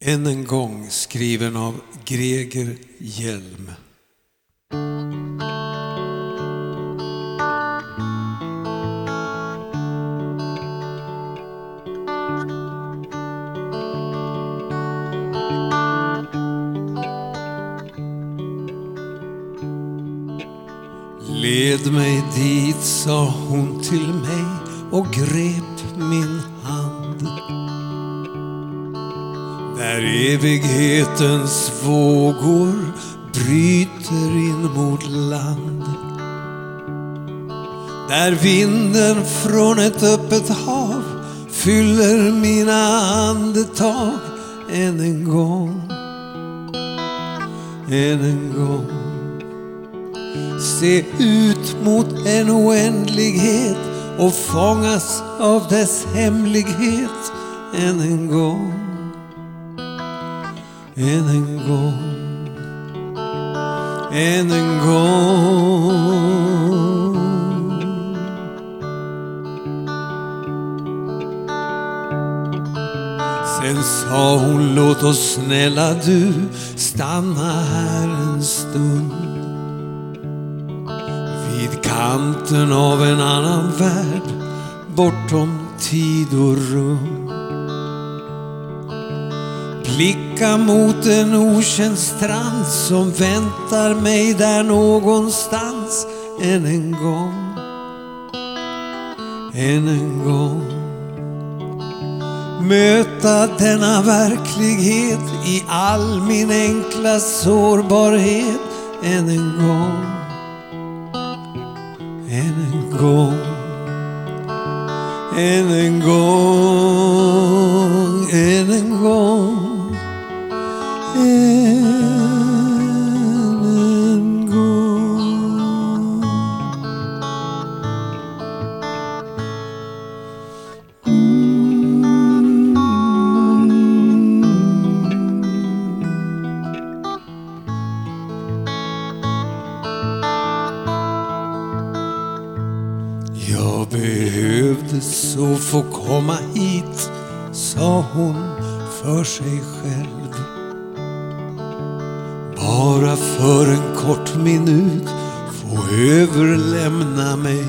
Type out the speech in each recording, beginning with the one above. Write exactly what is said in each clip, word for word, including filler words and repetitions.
Än en gång, skriven av Greger Hjelm. Led mig dit, sa hon till mig och grep min hand. Där evighetens vågor bryter in mot land. Där vinden från ett öppet hav fyller mina andetag. Än en gång, än en gång. Se ut mot en oändlighet och fångas av dess hemlighet. Än en gång, än en gång, än en gång. Sen sa hon, låt oss snälla du stanna här en stund. Vid kanten av en annan värld, bortom tid och rum. Blicka mot en okänd strand som väntar mig där någonstans. Än en gång, än en gång. Möta denna verklighet i all min enkla sårbarhet. Än en gång, än en gång, än en gång, än en gång, än en gång. Jag behövde så få komma hit, sa hon för sig själv. Bara för en kort minut få överlämna mig.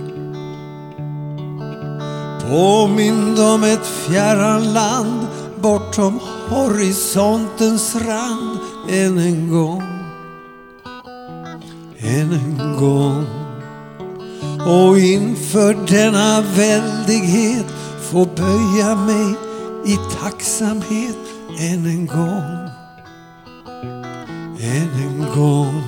Påmind om ett fjärran land bortom horisontens rand. Än en gång, än en gång. Och inför denna väldighet få böja mig i tacksamhet. Än en gång, än en gång,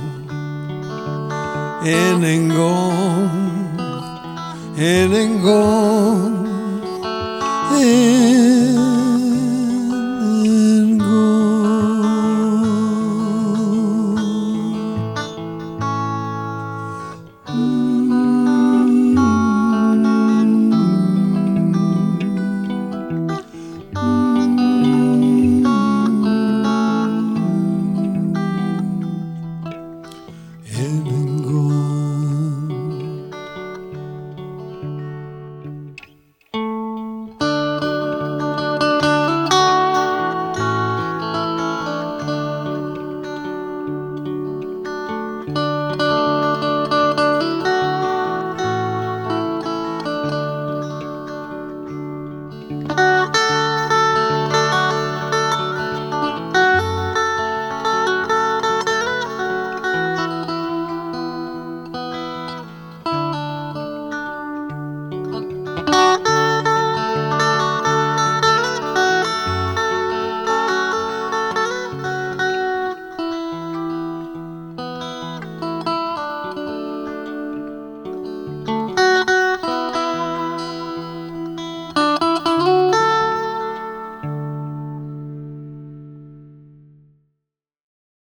än en gång, än en gång, än